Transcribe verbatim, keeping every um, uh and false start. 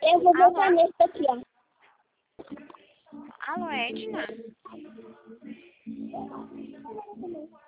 Eu vou Alô? botar nesse aqui, ó. Alô, Edna?